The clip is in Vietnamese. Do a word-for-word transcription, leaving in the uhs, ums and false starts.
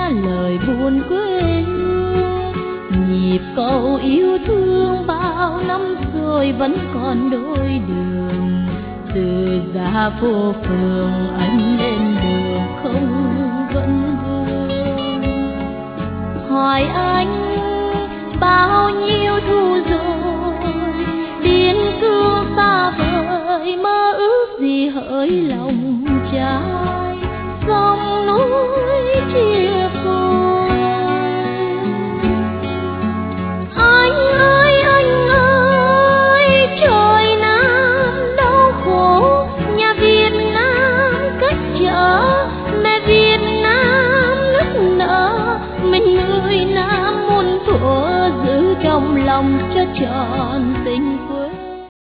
lời buồn quê hương. Nhịp cầu yêu thương bao năm rồi vẫn còn đôi đường. Từ ra phố phường anh lên đường không vẫn vương. Hỏi anh bao nhiêu thu rồi, biên cương xa vời, mơ ước gì hỡi lòng cha.